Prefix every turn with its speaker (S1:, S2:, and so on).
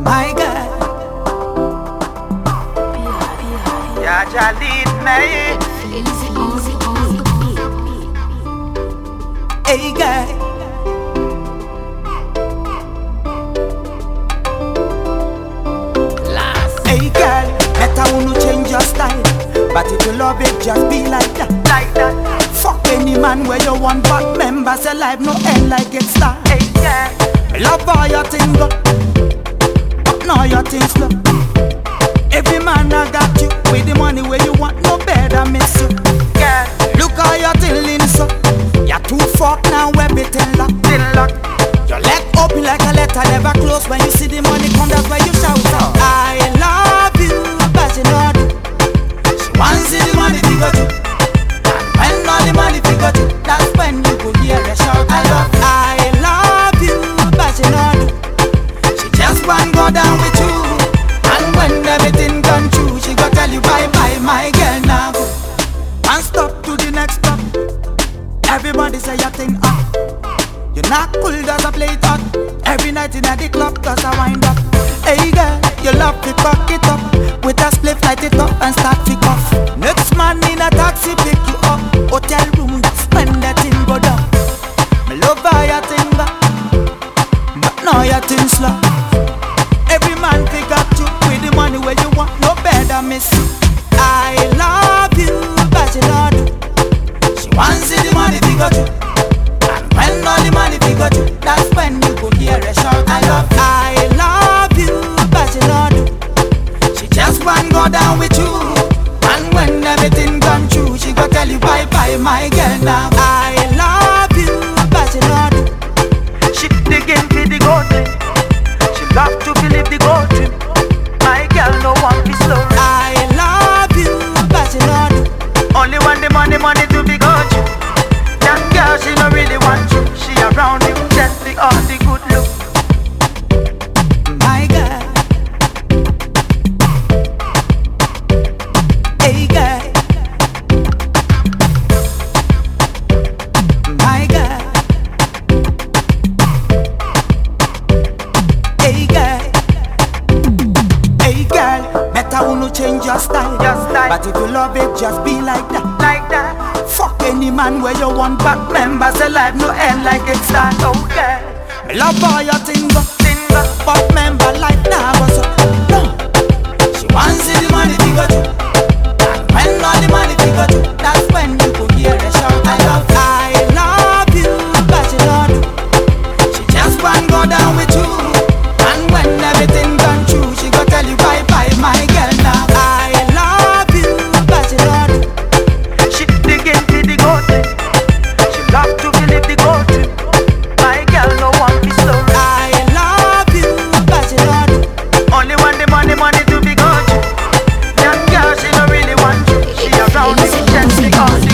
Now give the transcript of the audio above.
S1: My girl,
S2: Yeah, Jah lead me.
S1: hey girl. Hey girl, better wanna change your style. But if you love it, just be like that.
S2: Like that.
S1: Fuck any man where you want, but members alive no end like it start.
S2: Hey, yeah.
S1: Me love all your thing go, but now your thing slow. Every man I got you, with the money where you want, no better miss you.
S2: Yeah.
S1: Look how you're tilling so. You're too fucked now, everything locked.
S2: Still lock.
S1: Your leg open like a letter, never close. When you see the money come, that's why you shout out. I love you, but you know do. She wants see the money figure too. And when all the money figure too, that's when you could hear a shout. I love you, but you know do. She just want go down with you. And when everything gone through, she go tell you bye bye, my girl now go. One stop to the next stop. Everybody say your thing up. You're not cool, does I play it hot. Every night in the club, does I wind up. Hey girl, you love to cock it up. With a spliff, light it up and start to cough. Next man in a taxi pick you up. Hotel room, that's when that thing go down. Me love how your thing back, but now your thing slow. Every man pick up you with the money where you want, no better miss you. I love you, but you know do. She wants see the money figure too. When all the money figure too, that's when you go hear a shout. I love you, but you know do. She just want go down with you. And when everything gone through, she go tell you bye bye, my girl now. I love you, but you know do.
S2: She digging for the gold thing. She love to believe the gold thing. My girl no want be slow.
S1: I love you, but you know do.
S2: Only want the money to be good. That girl she no really want you. She around you just the all the good look.
S1: My girl, hey girl, my girl, hey girl, hey girl. Better wanna change your style. But if you love it, just be like that.
S2: Like that.
S1: Fuck any man where you want, but members alive no end like it start.
S2: Oh girl.
S1: Me love all your thing go,
S2: Single.
S1: but member life now go so. No, she wants see the money figure too. And when all the money figure too, that's when you go hear a shout. I love you, but you know do. She just want go down with you. And when everything gone through, she go tell you bye bye, my girl now. I love you, but you know do.
S2: She digging for the gold thing. She love to believe the gold thing. My girl no want be slow.
S1: I love you, but you know do.
S2: Only want the money to be good. That girl she no really want you. She around you just the all the